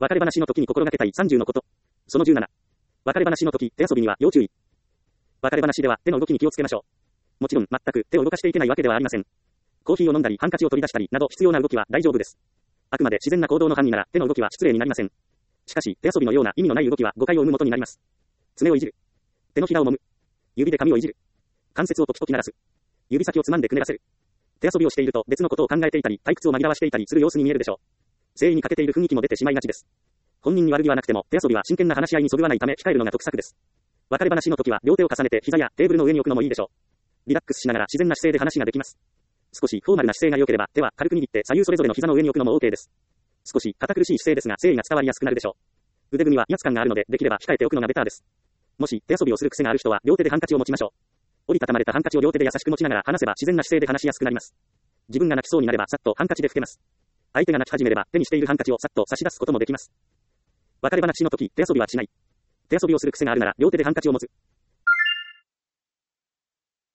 別れ話の時に心がけたい30のこと。その17。別れ話の時、手遊びには要注意。別れ話では手の動きに気をつけましょう。もちろん、全く手を動かしていけないわけではありません。コーヒーを飲んだり、ハンカチを取り出したりなど必要な動きは大丈夫です。あくまで自然な行動の範囲なら手の動きは失礼になりません。しかし、手遊びのような意味のない動きは誤解を生む元になります。爪をいじる。手のひらを揉む。指で髪をいじる。関節をトキトキ鳴らす。指先をつまんでくねらせる。手遊びをしていると別のことを考えていたり、退屈を紛らわしていたりする様子に見えるでしょう。誠意に欠けている雰囲気も出てしまいがちです。本人に悪気はなくても、手遊びは真剣な話し合いにそぐわないため控えるのが得策です。別れ話の時は両手を重ねて膝やテーブルの上に置くのもいいでしょう。リラックスしながら自然な姿勢で話ができます。少しフォーマルな姿勢が良ければ手は軽く握って左右それぞれの膝の上に置くのも OK です。少し堅苦しい姿勢ですが誠意が伝わりやすくなるでしょう。腕組みは威圧感があるのでできれば控えておくのがベターです。もし手遊びをする癖がある人は両手でハンカチを持ちましょう。折りたたまれたハンカチを両手で優しく持ちながら話せば自然な姿勢で話しやすくなります。自分が泣きそうになればさっとハンカチで拭けます。相手が泣き始めれば手にしているハンカチをさっと差し出すこともできます。別れ話の時、手遊びはしない。手遊びをする癖があるなら両手でハンカチを持つ。